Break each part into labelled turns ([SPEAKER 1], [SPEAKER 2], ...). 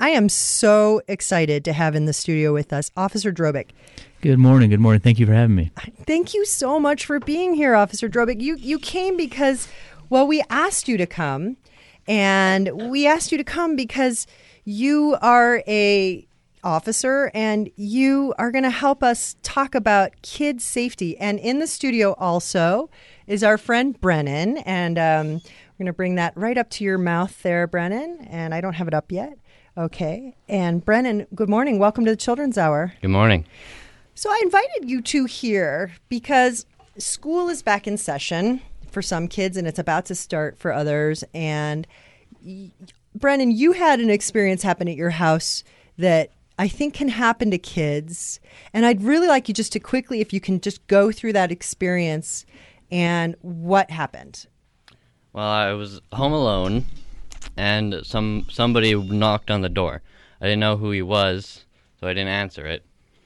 [SPEAKER 1] I am so excited to have in the studio with us Officer Drobik.
[SPEAKER 2] Good morning. Good morning. Thank you for having me.
[SPEAKER 1] Thank you so much for being here, Officer Drobik. You came because, well, we asked you to come, and we asked you to come because you are a officer and you are going to help us talk about kids' safety. And in the studio also is our friend Brennan, and we're going to bring that right up to your mouth there, Brennan. And I don't have it up yet. Okay. And Brennan, good morning. Welcome to the Children's Hour.
[SPEAKER 3] Good morning.
[SPEAKER 1] So I invited you two here because school is back in session for some kids and it's about to start for others. And Brennan, you had an experience happen at your house that I think can happen to kids. And I'd really like you just to quickly, if you can just go through that experience and what happened.
[SPEAKER 3] Well, I was home alone and somebody knocked on the door. I didn't know who he was, so I didn't answer it.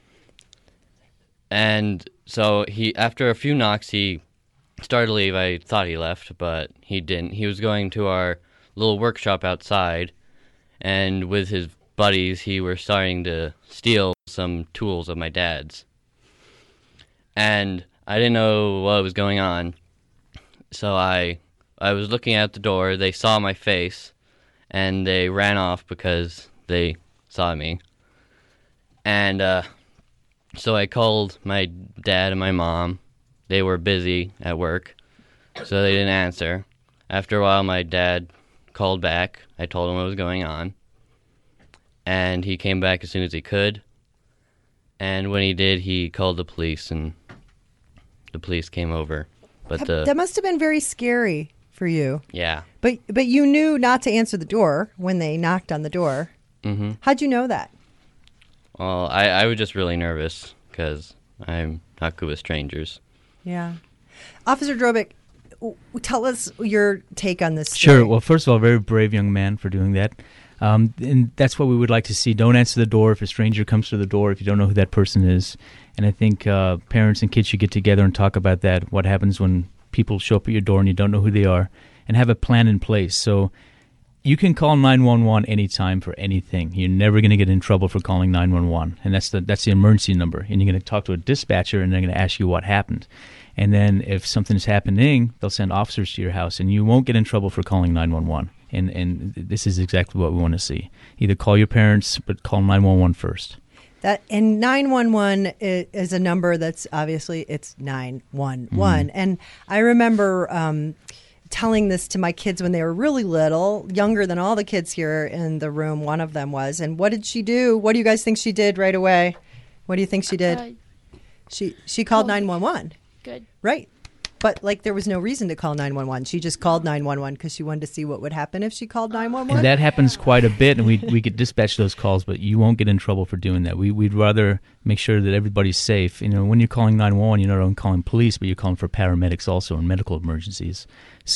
[SPEAKER 3] And so after a few knocks, he started to leave. I thought he left, but he didn't. He was going to our little workshop outside, and with his buddies, he were starting to steal some tools of my dad's. And I didn't know what was going on, so I was looking at the door. They saw my face, and they ran off because they saw me. And so I called my dad and my mom. They were busy at work, so they didn't answer. After a while, my dad called back. I told him what was going on. And he came back as soon as he could. And when he did, he called the police, and the police came over. But
[SPEAKER 1] that must have been very scary for you.
[SPEAKER 3] Yeah.
[SPEAKER 1] But you knew not to answer the door when they knocked on the door.
[SPEAKER 3] Mm-hmm.
[SPEAKER 1] How'd you know that?
[SPEAKER 3] Well, I was just really nervous because I'm not good with strangers.
[SPEAKER 1] Yeah. Officer Drobik, tell us your take on this story.
[SPEAKER 2] Sure. Well, first of all, very brave young man for doing that. And that's what we would like to see. Don't answer the door if a stranger comes to the door if you don't know who that person is. And I think parents and kids should get together and talk about that, what happens when people show up at your door and you don't know who they are, and have a plan in place. So you can call 911 anytime for anything. You're never going to get in trouble for calling 911, and that's the emergency number. And you're going to talk to a dispatcher, and they're going to ask you what happened. And then if something's happening, they'll send officers to your house, and you won't get in trouble for calling 911. And this is exactly what we want to see. Either call your parents, but call 911 first.
[SPEAKER 1] And 911 is a number that's obviously it's 911. Mm-hmm. And I remember telling this to my kids when they were really little, younger than all the kids here in the room. One of them was. And what did she do? What do you guys think she did right away? What do you think she did? She called 911.
[SPEAKER 4] Good.
[SPEAKER 1] Right. But there was no reason to call 911. She just called 911 because she wanted to see what would happen if she called 911.
[SPEAKER 2] And that happens quite a bit, and we could dispatch those calls, but you won't get in trouble for doing that. We'd rather make sure that everybody's safe. You know, when you're calling 911, you're not only calling police, but you're calling for paramedics also in medical emergencies.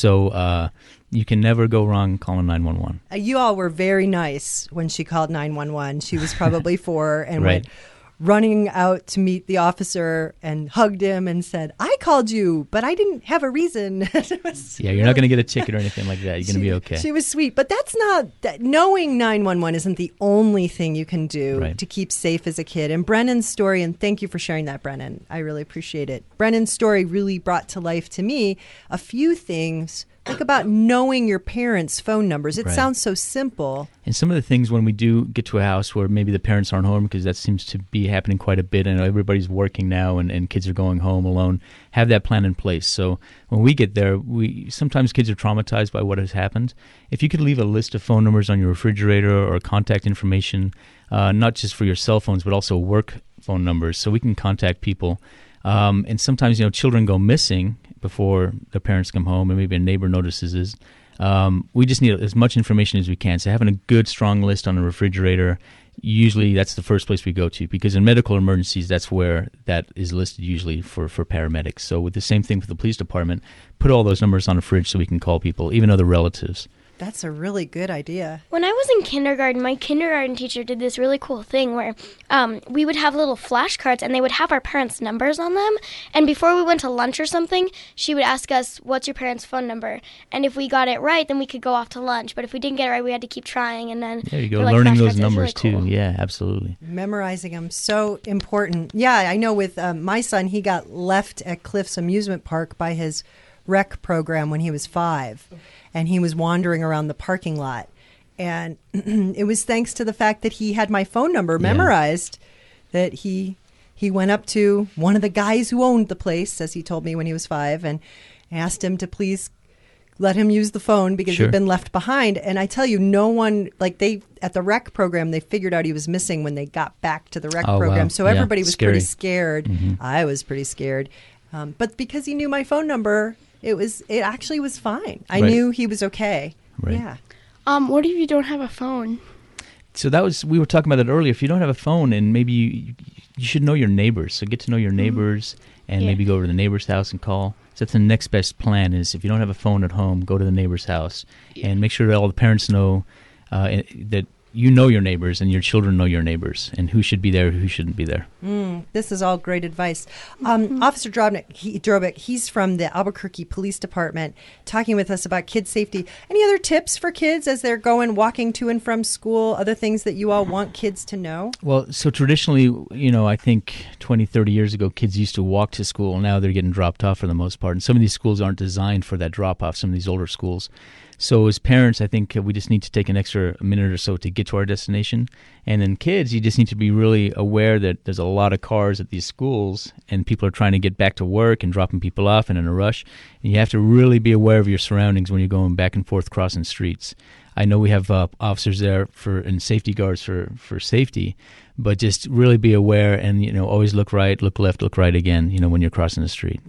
[SPEAKER 2] So you can never go wrong calling 911.
[SPEAKER 1] You all were very nice when she called 911. She was probably 4 and
[SPEAKER 2] right.
[SPEAKER 1] went running out to meet the officer and hugged him and said, "I called you, but I didn't have a reason."
[SPEAKER 2] Yeah, you're not going to get a ticket or anything like that. You're going to be okay.
[SPEAKER 1] She was sweet, but that's not knowing 911 isn't the only thing you can do to keep safe as a kid. And Brennan's story, and thank you for sharing that, Brennan. I really appreciate it. Brennan's story really brought to life to me a few things. Think about knowing your parents' phone numbers. It sounds so simple.
[SPEAKER 2] And some of the things when we do get to a house where maybe the parents aren't home, because that seems to be happening quite a bit. I know everybody's working now and kids are going home alone. Have that plan in place. So when we get there, sometimes kids are traumatized by what has happened. If you could leave a list of phone numbers on your refrigerator or contact information, not just for your cell phones, but also work phone numbers, so we can contact people. And sometimes, children go missing before their parents come home, and maybe a neighbor notices this. We just need as much information as we can. So having a good, strong list on a refrigerator, usually that's the first place we go to, because in medical emergencies, that's where that is listed usually for paramedics. So with the same thing for the police department, put all those numbers on a fridge so we can call people, even other relatives.
[SPEAKER 1] That's a really good idea.
[SPEAKER 4] When I was in kindergarten, my kindergarten teacher did this really cool thing where we would have little flashcards and they would have our parents' numbers on them. And before we went to lunch or something, she would ask us, what's your parents' phone number? And if we got it right, then we could go off to lunch. But if we didn't get it right, we had to keep trying. And then
[SPEAKER 2] There you go,
[SPEAKER 4] they're like
[SPEAKER 2] learning
[SPEAKER 4] flashcards.
[SPEAKER 2] those
[SPEAKER 4] It was
[SPEAKER 2] numbers
[SPEAKER 4] really cool.
[SPEAKER 2] too. Yeah, absolutely.
[SPEAKER 1] Memorizing them, so important. Yeah, I know with my son, he got left at Cliff's amusement park by his rec program when he was 5, and he was wandering around the parking lot. And it was thanks to the fact that he had my phone number memorized that he went up to one of the guys who owned the place, as he told me when he was 5, and asked him to please let him use the phone because
[SPEAKER 2] Sure.
[SPEAKER 1] he'd been left behind. And I tell you, no one, like at the rec program, they figured out he was missing when they got back to the rec
[SPEAKER 2] Oh,
[SPEAKER 1] program.
[SPEAKER 2] wow.
[SPEAKER 1] So
[SPEAKER 2] Yeah,
[SPEAKER 1] everybody was
[SPEAKER 2] scary.
[SPEAKER 1] pretty scared. I was pretty scared. But because he knew my phone number, it actually was fine. I
[SPEAKER 2] Right.
[SPEAKER 1] knew he was okay.
[SPEAKER 2] Right.
[SPEAKER 1] Yeah.
[SPEAKER 5] What if you don't have a phone?
[SPEAKER 2] So we were talking about that earlier. If you don't have a phone, and maybe you should know your neighbors. So get to know your neighbors, and
[SPEAKER 4] Yeah.
[SPEAKER 2] maybe go over to the neighbor's house and call. So that's the next best plan. Is if you don't have a phone at home, go to the neighbor's house and make sure that all the parents know that you know your neighbors and your children know your neighbors and who should be there, who shouldn't be there.
[SPEAKER 1] This is all great advice. Officer Drobick, he's from the Albuquerque Police Department, talking with us about kid safety. Any other tips for kids as they're walking to and from school, other things that you all want kids to know?
[SPEAKER 2] Well, so traditionally, I think 20, 30 years ago, kids used to walk to school. Now they're getting dropped off for the most part. And some of these schools aren't designed for that drop-off, some of these older schools. So as parents, I think we just need to take an extra minute or so to get to our destination. And then kids, you just need to be really aware that there's a lot of cars at these schools and people are trying to get back to work and dropping people off and in a rush. And you have to really be aware of your surroundings when you're going back and forth crossing streets. I know we have officers there and safety guards for safety, but just really be aware and, always look right, look left, look right again, when you're crossing the street.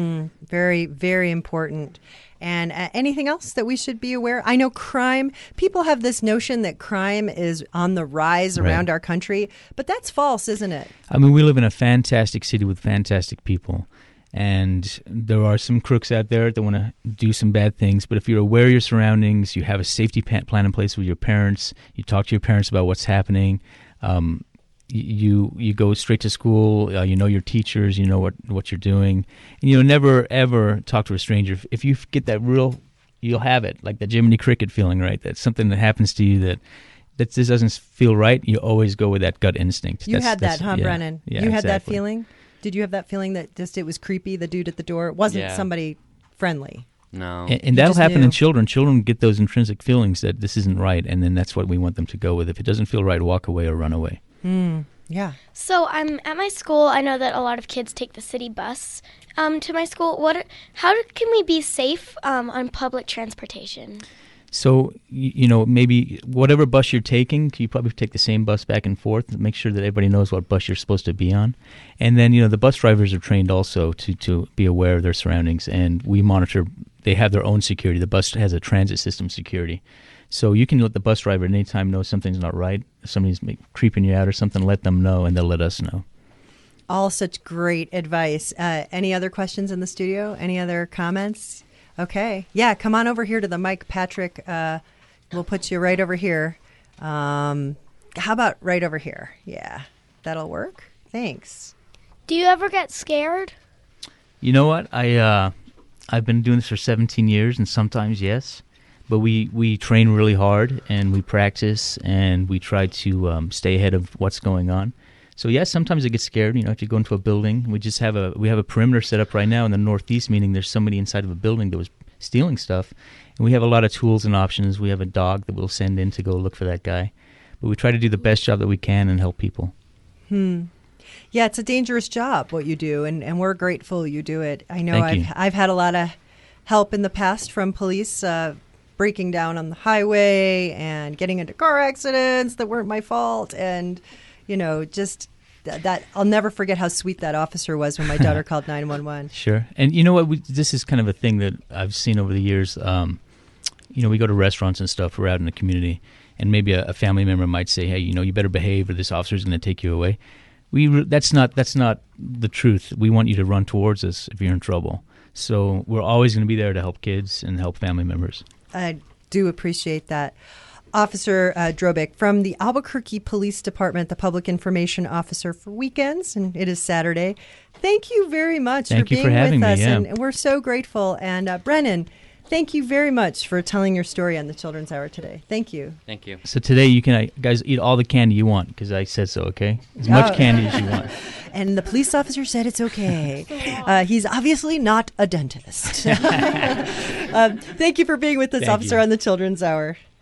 [SPEAKER 1] Very, very important. And anything else that we should be aware? I know crime, people have this notion that crime is on the rise around our country, but that's false, isn't it?
[SPEAKER 2] I mean, we live in a fantastic city with fantastic people. And there are some crooks out there that want to do some bad things. But if you're aware of your surroundings, you have a safety plan in place with your parents, you talk to your parents about what's happening, you go straight to school, you know your teachers, you know what you're doing. And never, ever talk to a stranger. If you get that you'll have it, like the Jiminy Cricket feeling, right? That's something that happens to you that this doesn't feel right. You always go with that gut instinct.
[SPEAKER 1] You had that, huh,
[SPEAKER 2] yeah,
[SPEAKER 1] Brennan?
[SPEAKER 2] Yeah,
[SPEAKER 1] you had that
[SPEAKER 2] exactly.
[SPEAKER 1] feeling? Did you have that feeling that just it was creepy, the dude at the door? It wasn't somebody friendly.
[SPEAKER 3] No.
[SPEAKER 2] And that'll
[SPEAKER 1] just
[SPEAKER 2] happen
[SPEAKER 1] knew.
[SPEAKER 2] in children. Children get those intrinsic feelings that this isn't right, and then that's what we want them to go with. If it doesn't feel right, walk away or run away.
[SPEAKER 1] Yeah.
[SPEAKER 4] So I'm at my school. I know that a lot of kids take the city bus to my school. How can we be safe on public transportation?
[SPEAKER 2] So, maybe whatever bus you're taking, you probably take the same bus back and forth. Make sure that everybody knows what bus you're supposed to be on. And then, the bus drivers are trained also to be aware of their surroundings. And we monitor, they have their own security. The bus has a transit system security. So you can let the bus driver at any time know something's not right. If somebody's creeping you out or something, let them know, and they'll let us know.
[SPEAKER 1] All such great advice. Any other questions in the studio? Any other comments? Okay. Yeah, come on over here to the mic, Patrick. We'll put you right over here. How about right over here? Yeah, that'll work. Thanks.
[SPEAKER 4] Do you ever get scared?
[SPEAKER 2] You know what? I've been doing this for 17 years, and sometimes yes. But we train really hard, and we practice, and we try to stay ahead of what's going on. So yes, sometimes I get scared. If you go into a building, we have a perimeter set up right now in the Northeast, meaning there's somebody inside of a building that was stealing stuff, and we have a lot of tools and options. We have a dog that we'll send in to go look for that guy, but we try to do the best job that we can and help people.
[SPEAKER 1] Yeah, it's a dangerous job what you do, and we're grateful you do it. I know
[SPEAKER 2] Thank you.
[SPEAKER 1] I've had a lot of help in the past from police breaking down on the highway and getting into car accidents that weren't my fault, and just that I'll never forget how sweet that officer was when my daughter called 911.
[SPEAKER 2] Sure. And you know what? This is kind of a thing that I've seen over the years. We go to restaurants and stuff. We're out in the community, and maybe a family member might say, "Hey, you better behave, or this officer is going to take you away." That's not the truth. We want you to run towards us if you're in trouble. So we're always going to be there to help kids and help family members.
[SPEAKER 1] do appreciate that. Officer Drobick from the Albuquerque Police Department, the Public Information Officer for weekends, and it is Saturday. Thank you very much
[SPEAKER 2] Thank
[SPEAKER 1] for
[SPEAKER 2] you
[SPEAKER 1] being
[SPEAKER 2] for having
[SPEAKER 1] with
[SPEAKER 2] me,
[SPEAKER 1] us,
[SPEAKER 2] yeah.
[SPEAKER 1] and we're so grateful. And Brennan, thank you very much for telling your story on the Children's Hour today. Thank you.
[SPEAKER 3] Thank you.
[SPEAKER 2] So today you can guys eat all the candy you want because I said so. Okay, as much candy as you want.
[SPEAKER 1] And the police officer said it's okay. He's obviously not a dentist. Thank you for being with us,
[SPEAKER 2] Thank
[SPEAKER 1] Officer,
[SPEAKER 2] you.
[SPEAKER 1] on the Children's Hour.